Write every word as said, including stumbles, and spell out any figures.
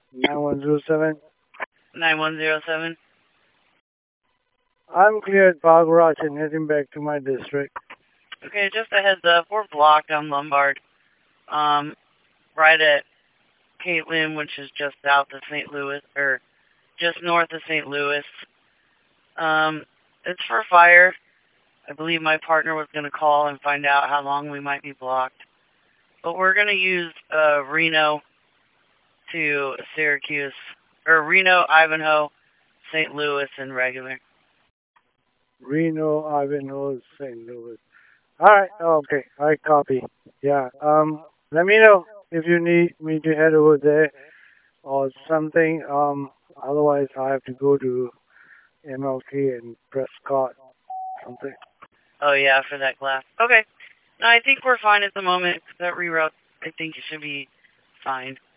nine one zero seven. nine one zero seven. I'm clear at Park Garage and heading back to my district. Okay, just a heads up, we're blocked on Lombard. Um, right at Caitlin, which is just south of Saint Louis, or just north of Saint Louis. Um, it's for fire. I believe my partner was going to call and find out how long we might be blocked. But we're going to use uh, Reno to Syracuse, or Reno, Ivanhoe, Saint Louis, and regular. Reno, Ivanhoe, Saint Louis. Alright, okay, I copy. Yeah, um, let me know if you need me to head over there or something. Um, otherwise I have to go to M L K and Prescott, something. Oh, yeah, for that glass. Okay. No, I think we're fine at the moment. That reroute, I think it should be fine.